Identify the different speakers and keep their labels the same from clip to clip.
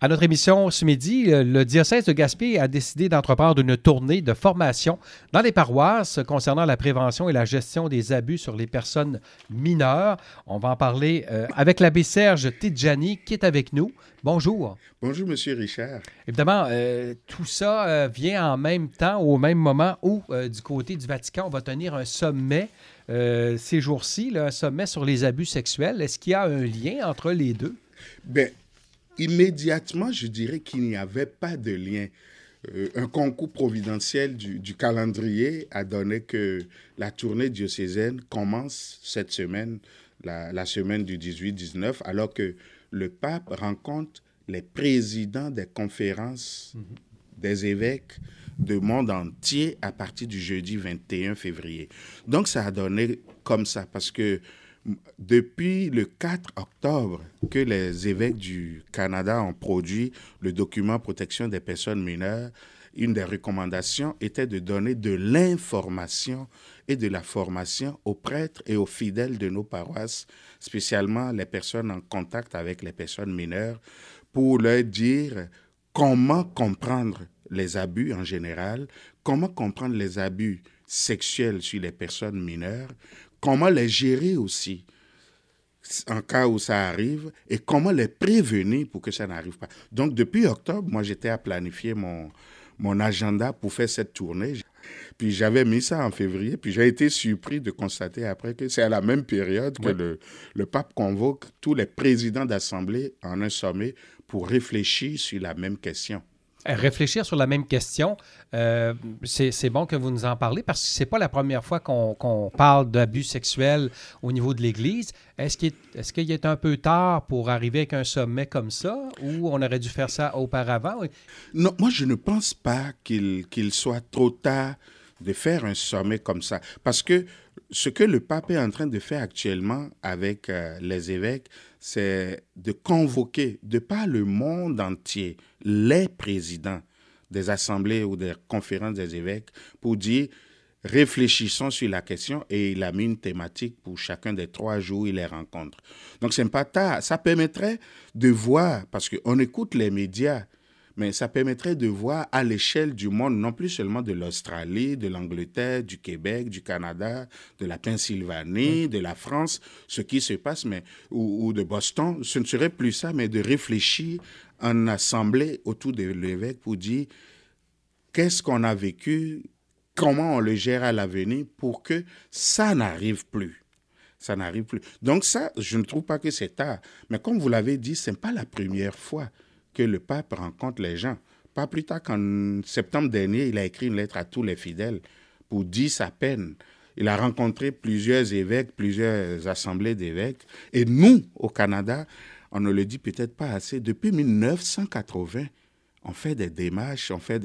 Speaker 1: À notre émission ce midi, le diocèse de Gaspé a décidé d'entreprendre une tournée de formation dans les paroisses concernant la prévention et la gestion des abus sur les personnes mineures. On va en parler avec l'abbé Serge Tidjani qui est avec nous. Bonjour.
Speaker 2: Bonjour, Monsieur Richard.
Speaker 1: Évidemment, tout ça vient en même temps, au même moment où, du côté du Vatican, on va tenir un sommet ces jours-ci, là, un sommet sur les abus sexuels. Est-ce qu'il y a un lien entre les deux?
Speaker 2: Bien, immédiatement, je dirais qu'il n'y avait pas de lien. Un concours providentiel du calendrier a donné que la tournée diocésaine commence cette semaine, la semaine du 18-19, alors que le pape rencontre les présidents des conférences des évêques du monde entier à partir du jeudi 21 février. Donc, ça a donné comme ça, parce que depuis le 4 octobre que les évêques du Canada ont produit le document protection des personnes mineures, une des recommandations était de donner de l'information et de la formation aux prêtres et aux fidèles de nos paroisses, spécialement les personnes en contact avec les personnes mineures, pour leur dire comment comprendre les abus en général, comment comprendre les abus sexuels sur les personnes mineures, comment les gérer aussi en cas où ça arrive et comment les prévenir pour que ça n'arrive pas. Donc, depuis octobre, moi, j'étais à planifier mon agenda pour faire cette tournée. Puis, j'avais mis ça en février, puis j'ai été surpris de constater après que c'est à la même période que le pape convoque tous les présidents d'assemblée en un sommet pour réfléchir sur la même question.
Speaker 1: Réfléchir sur la même question, c'est bon que vous nous en parlez parce que ce n'est pas la première fois qu'on parle d'abus sexuels au niveau de l'Église. Est-ce qu'il est un peu tard pour arriver avec un sommet comme ça ou on aurait dû faire ça auparavant?
Speaker 2: Non, moi je ne pense pas qu'il soit trop tard de faire un sommet comme ça. Parce que ce que le pape est en train de faire actuellement avec les évêques, c'est de convoquer, de par le monde entier, les présidents des assemblées ou des conférences des évêques pour dire réfléchissons sur la question, et il a mis une thématique pour chacun des 3 jours où il les rencontre. Donc, c'est pas tard. Ça permettrait de voir, parce qu'on écoute les médias, mais ça permettrait de voir à l'échelle du monde, non plus seulement de l'Australie, de l'Angleterre, du Québec, du Canada, de la Pennsylvanie, de la France, ce qui se passe, ou de Boston. Ce ne serait plus ça, mais de réfléchir en assemblée autour de l'évêque pour dire qu'est-ce qu'on a vécu, comment on le gère à l'avenir pour que ça n'arrive plus. Ça n'arrive plus. Donc ça, je ne trouve pas que c'est tard. Mais comme vous l'avez dit, ce n'est pas la première fois que le pape rencontre les gens. Pas plus tard qu'en septembre dernier, il a écrit une lettre à tous les fidèles pour dire sa peine. Il a rencontré plusieurs évêques, plusieurs assemblées d'évêques. Et nous, au Canada, on ne le dit peut-être pas assez, depuis 1980, on fait des démarches, on fait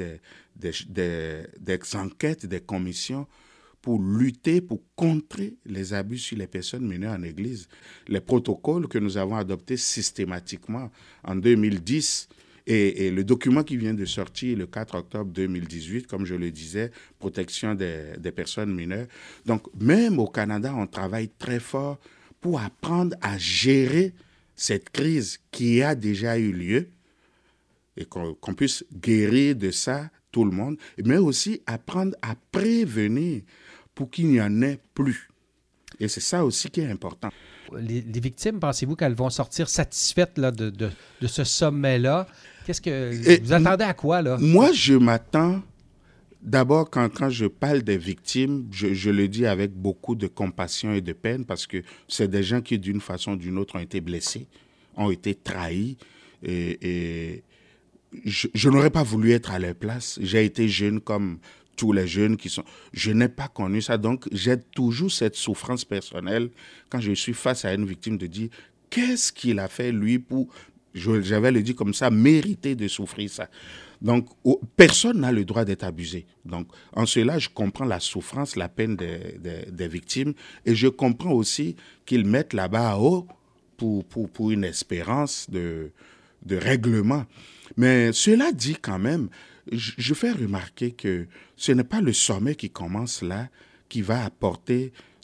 Speaker 2: des enquêtes, des commissions pour lutter, pour contrer les abus sur les personnes mineures en Église. Les protocoles que nous avons adoptés systématiquement en 2010 et le document qui vient de sortir le 4 octobre 2018, comme je le disais, protection des personnes mineures. Donc, même au Canada, on travaille très fort pour apprendre à gérer cette crise qui a déjà eu lieu et qu'on puisse guérir de ça tout le monde, mais aussi apprendre à prévenir pour qu'il n'y en ait plus. Et c'est ça aussi qui est important.
Speaker 1: Les victimes, pensez-vous qu'elles vont sortir satisfaites là, de ce sommet-là? Vous attendez à quoi, là?
Speaker 2: Moi, je m'attends, d'abord, quand je parle des victimes, je le dis avec beaucoup de compassion et de peine, parce que c'est des gens qui, d'une façon ou d'une autre, ont été blessés, ont été trahis, et je n'aurais pas voulu être à leur place. J'ai été jeune comme tous les jeunes qui sont... Je n'ai pas connu ça, donc j'ai toujours cette souffrance personnelle quand je suis face à une victime de dire qu'est-ce qu'il a fait lui pour, j'avais le dit comme ça, mériter de souffrir ça. Donc, personne n'a le droit d'être abusé. Donc, en cela, je comprends la souffrance, la peine des victimes, et je comprends aussi qu'ils mettent la barre haut pour une espérance de règlement. Mais cela dit quand même, je fais remarquer que ce n'est pas le sommet qui commence là qui va apporter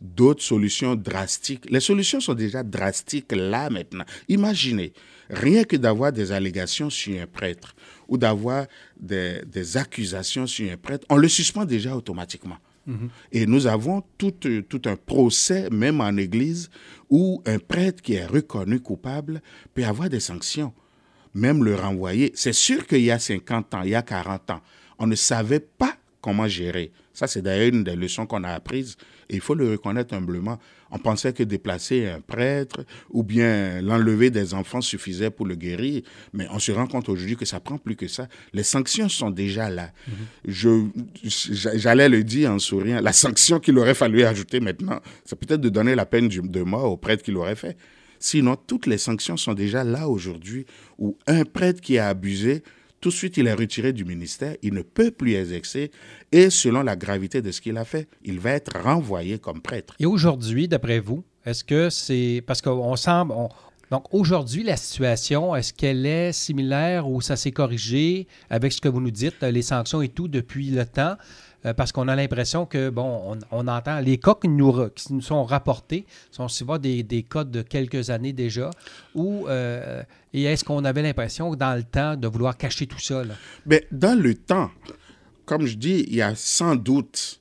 Speaker 2: d'autres solutions drastiques. Les solutions sont déjà drastiques là maintenant. Imaginez, rien que d'avoir des allégations sur un prêtre ou d'avoir des accusations sur un prêtre, on le suspend déjà automatiquement. Et nous avons tout un procès, même en Église, où un prêtre qui est reconnu coupable peut avoir des sanctions, même le renvoyer. C'est sûr qu'il y a 50 ans, il y a 40 ans, on ne savait pas comment gérer. Ça, c'est d'ailleurs une des leçons qu'on a apprises. Et il faut le reconnaître humblement. On pensait que déplacer un prêtre ou bien l'enlever des enfants suffisait pour le guérir. Mais on se rend compte aujourd'hui que ça prend plus que ça. Les sanctions sont déjà là. J'allais le dire en souriant. La sanction qu'il aurait fallu ajouter maintenant, c'est peut-être de donner la peine de mort au prêtre qui l'aurait fait. Sinon, toutes les sanctions sont déjà là aujourd'hui où un prêtre qui a abusé, tout de suite, il est retiré du ministère, il ne peut plus exercer et selon la gravité de ce qu'il a fait, il va être renvoyé comme prêtre.
Speaker 1: Et aujourd'hui, d'après vous, est-ce que c'est... Parce qu'on semble... Donc aujourd'hui, la situation, est-ce qu'elle est similaire ou ça s'est corrigé avec ce que vous nous dites, les sanctions et tout depuis le temps? Parce qu'on a l'impression que, bon, on entend les cas qui nous sont rapportés, sont souvent des cas de quelques années déjà, et est-ce qu'on avait l'impression, dans le temps, de vouloir cacher tout ça, là?
Speaker 2: Bien, dans le temps, comme je dis, il y a sans doute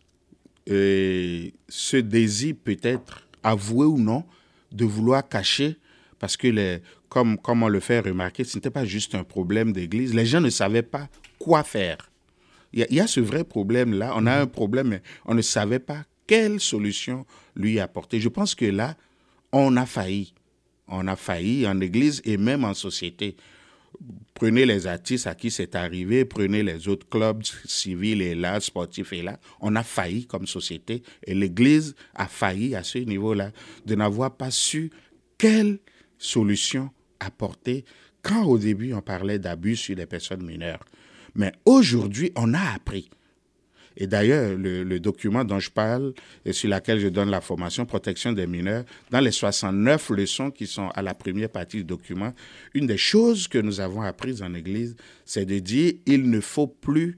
Speaker 2: ce désir peut-être, avoué ou non, de vouloir cacher, parce que, comme on le fait remarquer, ce n'était pas juste un problème d'église. Les gens ne savaient pas quoi faire. Il y a ce vrai problème-là. On a un problème, mais on ne savait pas quelle solution lui apporter. Je pense que là, on a failli. On a failli en Église et même en société. Prenez les artistes à qui c'est arrivé, prenez les autres clubs civils et là, sportifs et là. On a failli comme société et l'Église a failli à ce niveau-là de n'avoir pas su quelle solution apporter quand au début on parlait d'abus sur les personnes mineures. Mais aujourd'hui, on a appris. Et d'ailleurs, le document dont je parle et sur lequel je donne la formation, protection des mineurs, dans les 69 leçons qui sont à la première partie du document, une des choses que nous avons apprises en Église, c'est de dire il ne faut plus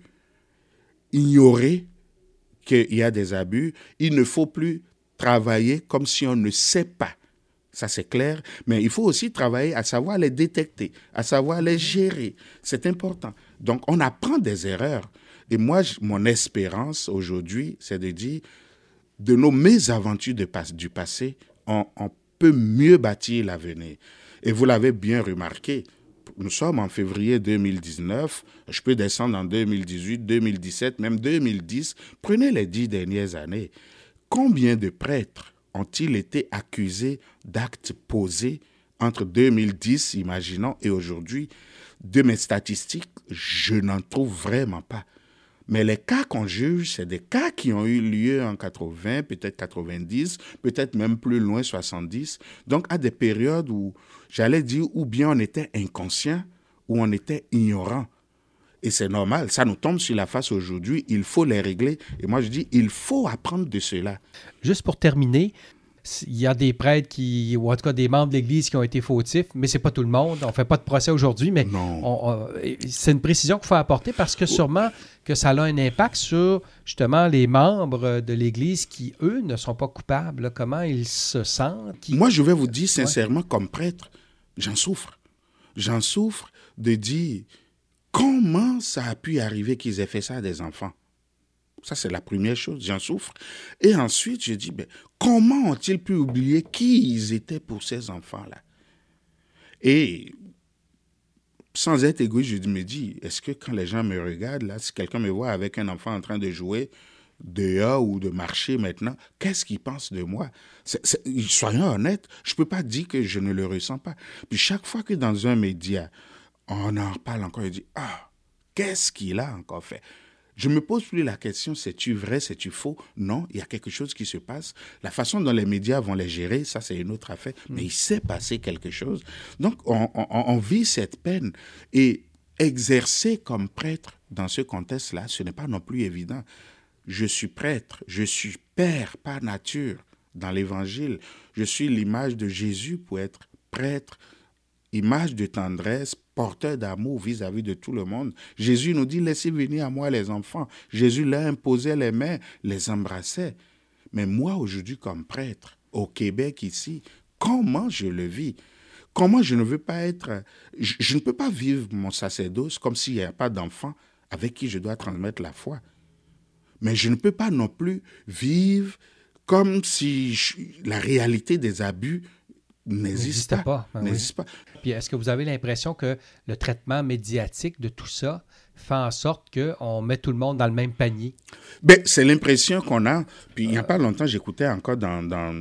Speaker 2: ignorer qu'il y a des abus, il ne faut plus travailler comme si on ne sait pas. Ça, c'est clair, mais il faut aussi travailler à savoir les détecter, à savoir les gérer. C'est important. Donc, on apprend des erreurs. Et moi, mon espérance aujourd'hui, c'est de dire, de nos mésaventures du passé, on peut mieux bâtir l'avenir. Et vous l'avez bien remarqué, nous sommes en février 2019, je peux descendre en 2018, 2017, même 2010. Prenez les 10 dernières années. Combien de prêtres ont-ils été accusés d'actes posés entre 2010, imaginons, et aujourd'hui? De mes statistiques, je n'en trouve vraiment pas. Mais les cas qu'on juge, c'est des cas qui ont eu lieu en 80, peut-être 90, peut-être même plus loin, 70. Donc, à des périodes où, j'allais dire, ou bien on était inconscient, ou on était ignorant. Et c'est normal, ça nous tombe sur la face aujourd'hui, il faut les régler. Et moi, je dis, il faut apprendre de cela.
Speaker 1: Juste pour terminer, il y a des prêtres ou en tout cas des membres de l'Église qui ont été fautifs, mais c'est pas tout le monde. On ne fait pas de procès aujourd'hui, mais c'est une précision qu'il faut apporter parce que sûrement que ça a un impact sur justement les membres de l'Église qui, eux, ne sont pas coupables. Comment ils se sentent?
Speaker 2: Moi, je vais vous dire sincèrement, comme prêtre, j'en souffre. J'en souffre de dire comment ça a pu arriver qu'ils aient fait ça à des enfants. Ça, c'est la première chose, j'en souffre. Et ensuite, je dis, comment ont-ils pu oublier qui ils étaient pour ces enfants-là? Et sans être égoïste, je me dis, est-ce que quand les gens me regardent, là, si quelqu'un me voit avec un enfant en train de jouer dehors ou de marcher maintenant, qu'est-ce qu'ils pensent de moi? Soyons honnêtes, je ne peux pas dire que je ne le ressens pas. Puis chaque fois que dans un média, on en parle encore, je dis, qu'est-ce qu'il a encore fait? Je ne me pose plus la question, c'est-tu vrai, c'est-tu faux? Non, il y a quelque chose qui se passe. La façon dont les médias vont les gérer, ça c'est une autre affaire, mais il s'est passé quelque chose. Donc, on vit cette peine. Et exercer comme prêtre dans ce contexte-là, ce n'est pas non plus évident. Je suis prêtre, je suis père par nature dans l'Évangile. Je suis l'image de Jésus pour être prêtre, image de tendresse, porteur d'amour vis-à-vis de tout le monde. Jésus nous dit, laissez venir à moi les enfants. Jésus leur imposait les mains, les embrassait. Mais moi, aujourd'hui, comme prêtre, au Québec, ici, comment je le vis? Comment je ne veux pas être... Je ne peux pas vivre mon sacerdoce comme s'il n'y a pas d'enfant avec qui je dois transmettre la foi. Mais je ne peux pas non plus vivre comme si la réalité des abus n'existe pas.
Speaker 1: N'existe pas. Puis est-ce que vous avez l'impression que le traitement médiatique de tout ça fait en sorte qu'on met tout le monde dans le même panier?
Speaker 2: Ben, c'est l'impression qu'on a. Puis il n'y a pas longtemps, j'écoutais encore dans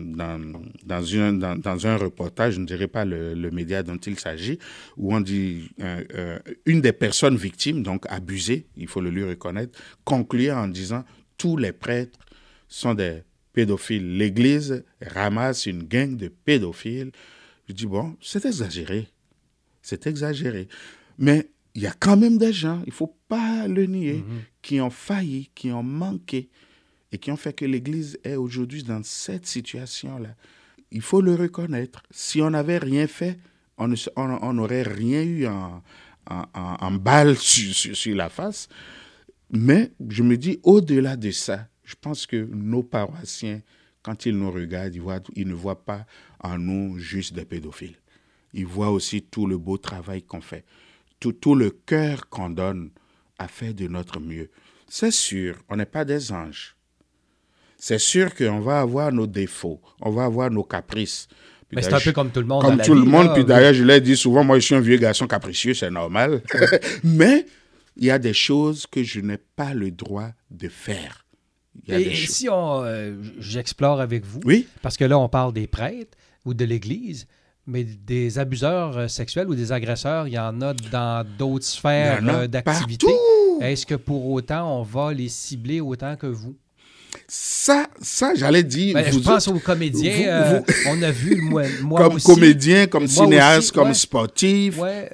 Speaker 2: un reportage, je ne dirais pas le média dont il s'agit, où on dit une des personnes victimes, donc abusées, il faut le lui reconnaître, concluait en disant « tous les prêtres sont des pédophiles. L'Église ramasse une gang de pédophiles. » Je dis, bon, c'est exagéré. C'est exagéré. Mais il y a quand même des gens, il ne faut pas le nier, qui ont failli, qui ont manqué et qui ont fait que l'Église est aujourd'hui dans cette situation-là. Il faut le reconnaître. Si on n'avait rien fait, on n'aurait rien eu en balle sur la face. Mais je me dis, au-delà de ça, je pense que nos paroissiens, quand ils nous regardent, ils ne voient pas en nous juste des pédophiles. Ils voient aussi tout le beau travail qu'on fait, tout le cœur qu'on donne à faire de notre mieux. C'est sûr, on n'est pas des anges. C'est sûr qu'on va avoir nos défauts, on va avoir nos caprices.
Speaker 1: Mais c'est un peu comme tout le monde.
Speaker 2: Comme
Speaker 1: dans
Speaker 2: tout
Speaker 1: la
Speaker 2: le
Speaker 1: vie,
Speaker 2: monde,
Speaker 1: là,
Speaker 2: puis d'ailleurs, je l'ai dit souvent, moi je suis un vieux garçon capricieux, c'est normal. Mais il y a des choses que je n'ai pas le droit de faire.
Speaker 1: Et si j'explore avec vous,
Speaker 2: oui?
Speaker 1: Parce que là, on parle des prêtres ou de l'Église, mais des abuseurs sexuels ou des agresseurs, il y en a dans d'autres sphères d'activité. Est-ce que pour autant, on va les cibler autant que vous?
Speaker 2: Ça j'allais dire...
Speaker 1: Je pense aux comédiens. On a vu, moi
Speaker 2: comme
Speaker 1: aussi.
Speaker 2: Comme comédien, comme cinéaste,
Speaker 1: aussi,
Speaker 2: comme sportif,
Speaker 1: ouais.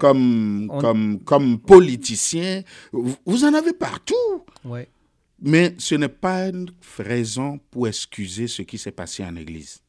Speaker 2: comme politicien. Vous en avez partout.
Speaker 1: Ouais.
Speaker 2: Mais ce n'est pas une raison pour excuser ce qui s'est passé en Église.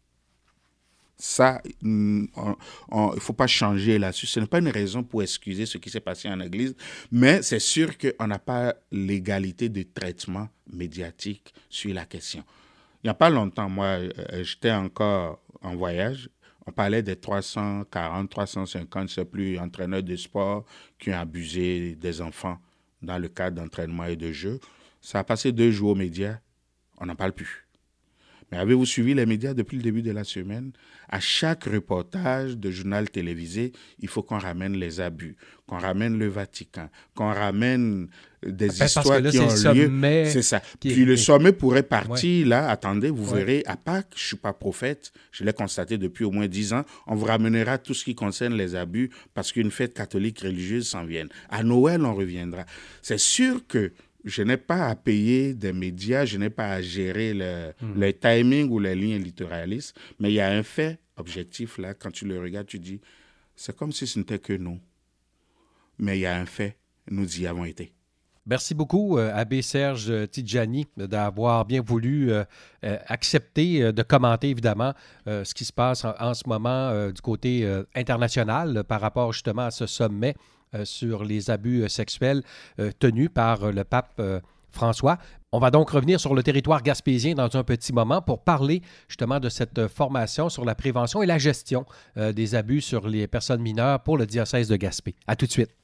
Speaker 2: Ça, il ne faut pas changer là-dessus. Ce n'est pas une raison pour excuser ce qui s'est passé en Église, mais c'est sûr qu'on n'a pas l'égalité de traitement médiatique sur la question. Il n'y a pas longtemps, moi, j'étais encore en voyage. On parlait des 340, 350, je ne sais plus, entraîneurs de sport qui ont abusé des enfants dans le cadre d'entraînement et de jeu. Ça a passé 2 jours aux médias, on n'en parle plus. Mais avez-vous suivi les médias depuis le début de la semaine? À chaque reportage de journal télévisé, il faut qu'on ramène les abus, qu'on ramène le Vatican, qu'on ramène des histoires qui ont lieu. C'est ça. Puis le sommet pourrait partir, là, attendez, vous verrez, à Pâques, je ne suis pas prophète, je l'ai constaté depuis au moins 10 ans, on vous ramènera tout ce qui concerne les abus parce qu'une fête catholique religieuse s'en vient. À Noël, on reviendra. C'est sûr que je n'ai pas à payer des médias, je n'ai pas à gérer le timing ou les lignes éditorialistes, mais il y a un fait objectif là, quand tu le regardes, tu dis, c'est comme si ce n'était que nous. Mais il y a un fait, nous y avons été.
Speaker 1: Merci beaucoup, Abbé Serge Tidjani, d'avoir bien voulu accepter de commenter, évidemment, ce qui se passe en ce moment du côté international par rapport justement à ce sommet sur les abus sexuels tenus par le pape François. On va donc revenir sur le territoire gaspésien dans un petit moment pour parler justement de cette formation sur la prévention et la gestion des abus sur les personnes mineures pour le diocèse de Gaspé. À tout de suite.